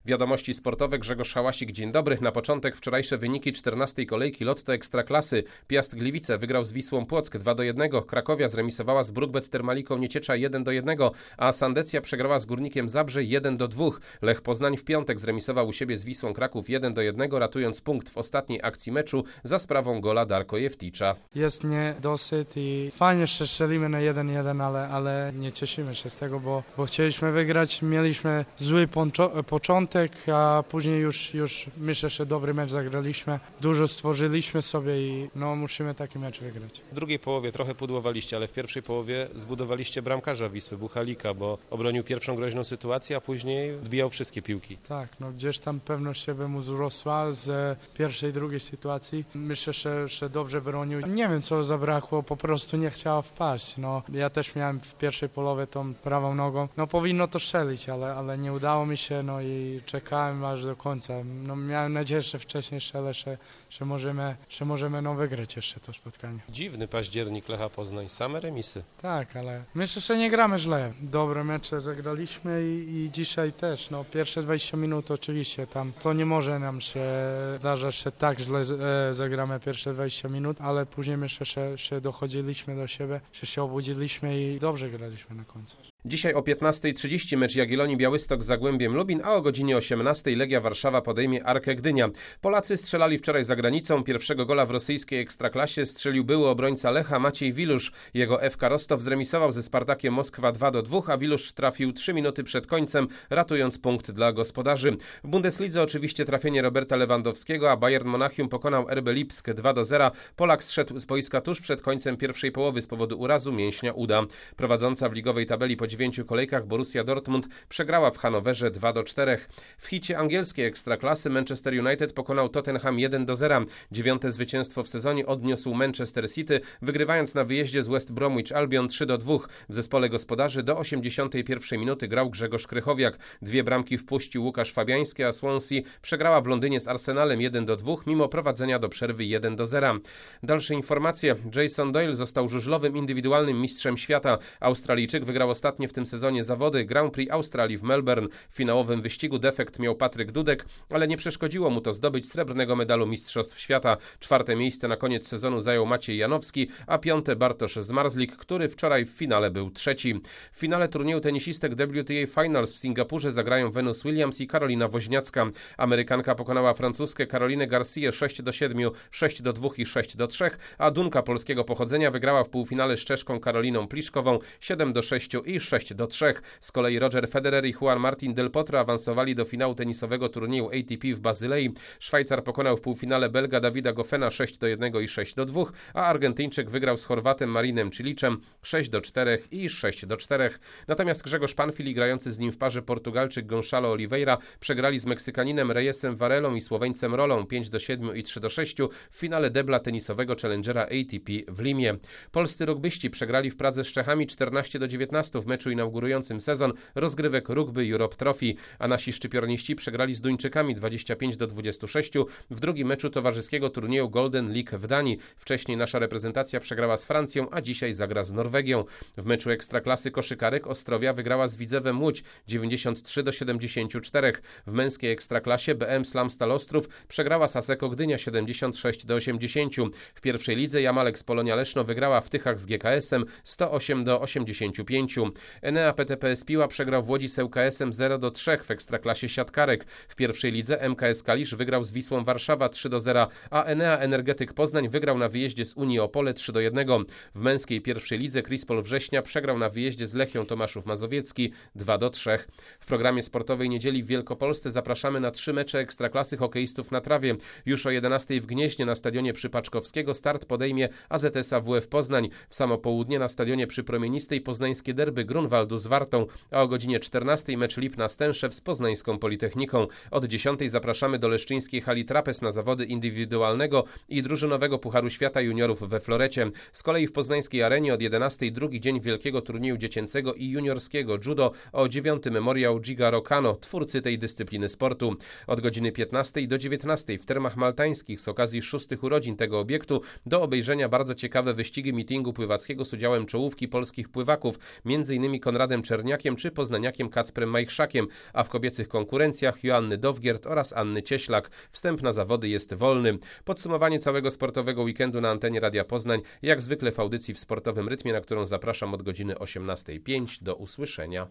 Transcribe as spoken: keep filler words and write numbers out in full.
Wiadomości sportowe, Grzegorz Hałasik, dzień dobry. Na początek wczorajsze wyniki czternastej kolejki Lotto Ekstraklasy. Piast Gliwice wygrał z Wisłą Płock dwa do jednego, Krakowia zremisowała z Brugbet Termaliką Nieciecza jeden do jednego, a Sandecja przegrała z Górnikiem Zabrze jeden do dwóch. Lech Poznań w piątek zremisował u siebie z Wisłą Kraków jeden do jednego, ratując punkt w ostatniej akcji meczu za sprawą gola Darko Jewticza. Jest niedosyt i fajnie, że strzelimy na jeden jeden, ale, ale nie cieszymy się z tego, bo, bo chcieliśmy wygrać, mieliśmy zły ponczo- początek, a później już, już myślę, że dobry mecz zagraliśmy, dużo stworzyliśmy sobie i no, musimy taki mecz wygrać. W drugiej połowie trochę pudłowaliście, ale w pierwszej połowie zbudowaliście bramkarza Wisły, Buchalika, bo obronił pierwszą groźną sytuację, a później odbijał wszystkie piłki. Tak, no gdzieś tam pewność siebie mu wzrosła z pierwszej i drugiej sytuacji. Myślę, że, że dobrze bronił. Nie wiem, co zabrakło, po prostu nie chciała wpaść. No, ja też miałem w pierwszej połowie tą prawą nogą. No powinno to strzelić, ale, ale nie udało mi się, no i czekałem aż do końca. No, miałem nadzieję, że wcześniej strzelę, że, że możemy, że możemy no, wygrać jeszcze to spotkanie. Dziwny październik Lecha Poznań, same remisy. Tak, ale myślę, że nie gramy źle. Dobre mecze zagraliśmy i, i dzisiaj też. No, pierwsze dwadzieścia minut oczywiście tam to nie może nam się zdarzać, że tak źle e, zagramy pierwsze dwadzieścia minut, ale później myślę, że, że dochodziliśmy do siebie, że się obudziliśmy i dobrze graliśmy na końcu. Dzisiaj o piętnasta trzydzieści mecz Jagiellonii Białystok z Zagłębiem Lubin, a o godzinie osiemnastej Legia Warszawa podejmie Arkę Gdynia. Polacy strzelali wczoraj za granicą. Pierwszego gola w rosyjskiej Ekstraklasie strzelił były obrońca Lecha Maciej Wilusz. Jego F K Rostow zremisował ze Spartakiem Moskwa dwa do dwóch, a Wilusz trafił trzy minuty przed końcem, ratując punkt dla gospodarzy. W Bundeslidze oczywiście trafienie Roberta Lewandowskiego, a Bayern Monachium pokonał R B Lipsk dwa do zera. Polak zszedł z boiska tuż przed końcem pierwszej połowy z powodu urazu mięśnia uda. Prowadząca w ligowej tabeli po dziewięciu kolejkach Borussia Dortmund przegrała w Hanowerze dwa do czterech. W hicie angielskiej Ekstraklasy Manchester United pokonał Tottenham jeden do zera. Dziewiąte zwycięstwo w sezonie odniósł Manchester City, wygrywając na wyjeździe z West Bromwich Albion trzy do dwóch. W zespole gospodarzy do osiemdziesiątej pierwszej minuty grał Grzegorz Krychowiak. Dwie bramki wpuścił Łukasz Fabiański, a Swansea przegrała w Londynie z Arsenalem jeden do dwóch, mimo prowadzenia do przerwy jeden do zera. Dalsze informacje. Jason Doyle został żużlowym indywidualnym mistrzem świata. Australijczyk wygrał ostatnie w tym sezonie zawody Grand Prix Australii w Melbourne. W finałowym wyścigu defekt miał Patryk Dudek, ale nie przeszkodziło mu to zdobyć srebrnego medalu Mistrzostw Świata. Czwarte miejsce na koniec sezonu zajął Maciej Janowski, a piąte Bartosz Zmarzlik, który wczoraj w finale był trzeci. W finale turnieju tenisistek W T A Finals w Singapurze zagrają Venus Williams i Karolina Woźniacka. Amerykanka pokonała francuskę Karolinę Garcję sześć do siedmiu, sześć do dwóch i sześć do trzech, a Dunka polskiego pochodzenia wygrała w półfinale z Czeszką Karoliną Pliszkową siedem do sześciu i sześć do trzech. Z kolei Roger Federer i Juan Martín del Potro awansowali do finału tenisowego turnieju A T P w Bazylei. Szwajcar pokonał w półfinale Belga Davida Goffena sześć do jednego i sześć do dwóch, a Argentyńczyk wygrał z Chorwatem Marinem Ciliczem sześć do czterech i sześć do czterech. Natomiast Grzegorz Panfil i grający z nim w parze Portugalczyk Gonçalo Oliveira przegrali z Meksykaninem Reyesem Varelą i Słoweńcem Rolą pięć do siedmiu i trzy do sześciu w finale debla tenisowego Challengera A T P w Limie. Polscy rugbyści przegrali w Pradze z Czechami czternaście do dziewiętnastu w meczu inaugurującym sezon rozgrywek Rugby Europe Trophy, a nasi szczypiorniści przegrali z Duńczykami dwadzieścia pięć do dwudziestu sześciu w drugim meczu towarzyskiego turnieju Golden League w Danii. Wcześniej nasza reprezentacja przegrała z Francją, a dzisiaj zagra z Norwegią. W meczu Ekstraklasy koszykarek Ostrowia wygrała z Widzewem Łódź dziewięćdziesiąt trzy do siedemdziesięciu czterech. W męskiej Ekstraklasie B M Slam Stal Ostrów przegrała z Asseco Gdynia siedemdziesiąt sześć do osiemdziesięciu. W pierwszej lidze Jamalek z Polonia Leszno wygrała w Tychach z G K S-em sto osiem do osiemdziesięciu pięciu. Enea P T P S Piła przegrał w Łodzi z L K S-em zero do trzech w Ekstraklasie siatkarek. W pierwszej lidze M K S Kalisz wygrał z Wisłą Warszawa trzy do zera, a Enea Energetyk Poznań wygrał na wyjeździe z Unii Opole trzy do jednego. W męskiej pierwszej lidze Krispol Września przegrał na wyjeździe z Lechią Tomaszów Mazowiecki dwa do trzech. W programie sportowej niedzieli w Wielkopolsce zapraszamy na trzy mecze Ekstraklasy hokeistów na trawie. Już o jedenastej w Gnieźnie na stadionie przy Paczkowskiego start podejmie A Z S A W F Poznań. W samo południe na stadionie przy Promienistej poznańskie derby Grunwaldu z Wartą, a o godzinie czternastej mecz Lipna Stęszew z Poznańską Politechniką. Od dziesiątej zapraszamy do leszczyńskiej hali Trapez na zawody indywidualnego i drużynowego Pucharu Świata Juniorów we Florecie. Z kolei w poznańskiej arenie od jedenastej drugi dzień wielkiego turnieju dziecięcego i juniorskiego judo, o dziewiąty memoriał Jigaro Kano, twórcy tej dyscypliny sportu. Od godziny piętnastej do dziewiętnastej w Termach Maltańskich z okazji szóstych urodzin tego obiektu do obejrzenia bardzo ciekawe wyścigi meetingu pływackiego z udziałem czołówki polskich pływaków, między innymi m.in. Konradem Czerniakiem czy poznaniakiem Kacprem Majchrzakiem, a w kobiecych konkurencjach Joanny Dowgierd oraz Anny Cieślak. Wstęp na zawody jest wolny. Podsumowanie całego sportowego weekendu na antenie Radia Poznań, jak zwykle w audycji w sportowym rytmie, na którą zapraszam od godziny osiemnastej pięć. Do usłyszenia.